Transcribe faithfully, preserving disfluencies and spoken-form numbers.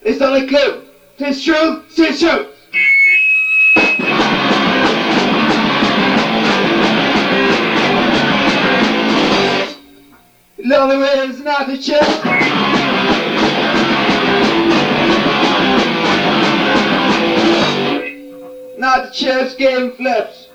It's not a clue. Tis true, tis true. Lonely is not a chill. Not the chips getting flips.